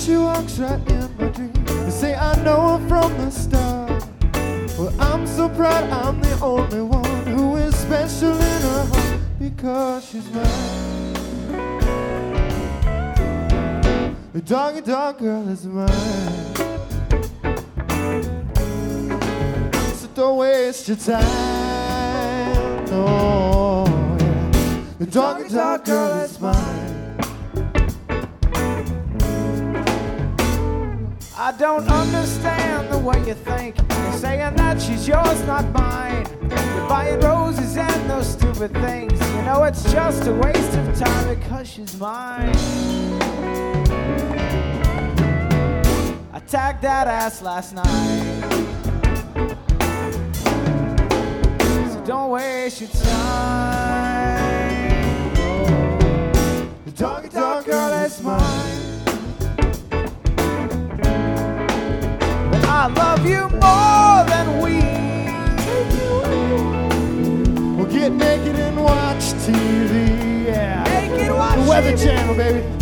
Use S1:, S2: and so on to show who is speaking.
S1: she walks right in my dream. They say I know her from the start. Well, I'm so proud I'm the only one who is special in her heart, because she's mine. The doggy dog girl is mine. So don't waste your time, no, yeah. The doggy dog girl is mine.
S2: I don't understand the way you think. You're saying that she's yours, not mine. You're buying roses and those stupid things. You know it's just a waste of time because she's mine. I tagged that ass last night. So don't waste your time.
S1: The doggy dog girl is mine.
S2: I love you more than we.
S1: We'll get naked and watch TV, yeah.
S2: Naked watch
S1: The Weather
S2: TV.
S1: Channel, baby.